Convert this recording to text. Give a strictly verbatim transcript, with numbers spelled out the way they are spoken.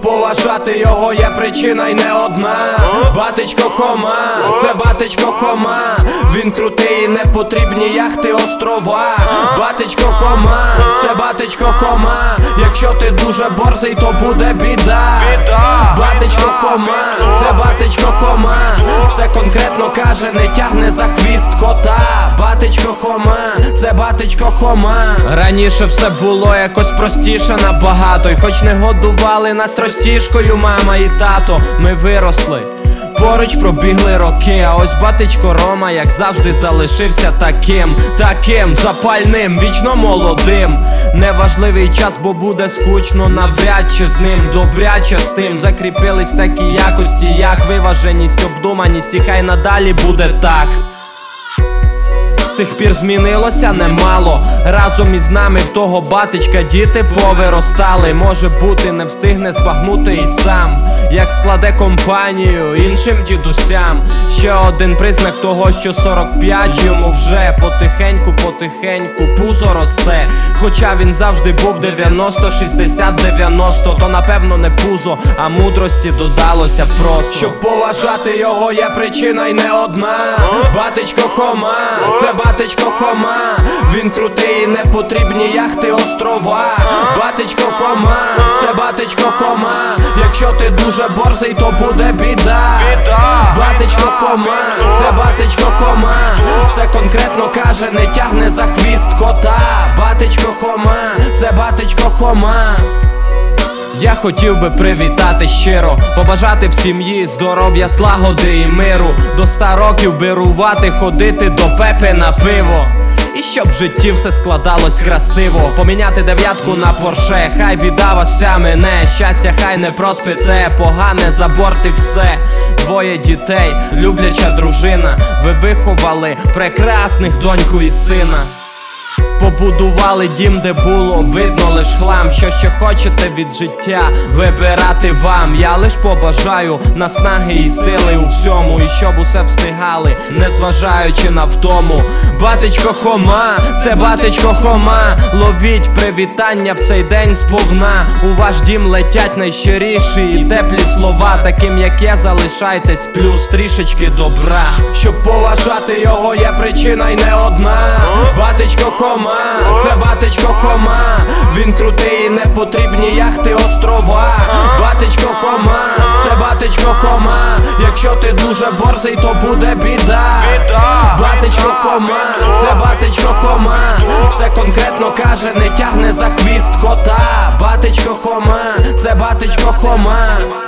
поважати його є причина й не одна. Батечко Хома, це батечко Хома. Він крутий і не потрібні яхти, острова. Батечко Хома, це батечко Хома. Якщо ти дуже борзий, то буде біда. Батечко Хома, це батечко Хома. Все конкретно каже, не тягне за хвіст кота. Батечко Хома, це батечко Хома. Раніше все було якось простіше набагато. І хоч не годували нас розтішкою мама і тато, ми виросли, поруч пробігли роки. А ось батечко Рома, як завжди, залишився таким, таким запальним, вічно молодим. Неважливий час, бо буде скучно навряд чи з ним. Добряче з тим закріпились такі якості, як виваженість, обдуманість, і хай надалі буде так. З тих пір змінилося немало. Разом із нами в того батечка діти повиростали. Може бути, не встигне збагнути і сам, як складе компанію іншим дідусям. Ще один признак того, що сорок п'ять йому вже потихеньку, потихеньку пузо росте. Хоча він завжди був дев'яносто, шістдесят, дев'яносто. То напевно не пузо, а мудрості додалося просто. Щоб поважати його є причина й не одна. Батечко Хома, це батечко Хома. Він крутий і не потрібні яхти, острова. Батечко Хома, це батечко Хома. Якщо ти дуже борзий, то буде біда. Батечко Хома, це батечко Хома. Все конкретно каже, не тягне за хвіст кота. Батечко Хома, це батечко Хома. Я хотів би привітати щиро, побажати в сім'ї здоров'я, злагоди і миру. До ста років вирувати, ходити до Пепи на пиво. І щоб в житті все складалось красиво. Поміняти дев'ятку на Порше, хай біда вас вся мене. Щастя хай не проспите, погане за борт і все. Двоє дітей, любляча дружина. Ви виховали прекрасних доньку і сина. Побудували дім, де було видно лиш хлам. Що ще хочете від життя, вибирати вам. Я лиш побажаю наснаги і сили у всьому. І щоб усе встигали, не зважаючи на втому. Батечко Хома, це батечко Хома. Ловіть привітання в цей день сповна. У ваш дім летять найщиріші і теплі слова. Таким як я залишайтесь, плюс трішечки добра. Щоб поважати його є причина й не одна. Батечко Хома, це батечко Хома. Він крутий і не потрібні яхти, острова. Батечко Хома, це батечко Хома. Якщо ти дуже борзий, то буде біда. Батечко Хома, це батечко Хома. Все конкретно каже, не тягне за хвіст кота. Батечко Хома, це батечко Хома.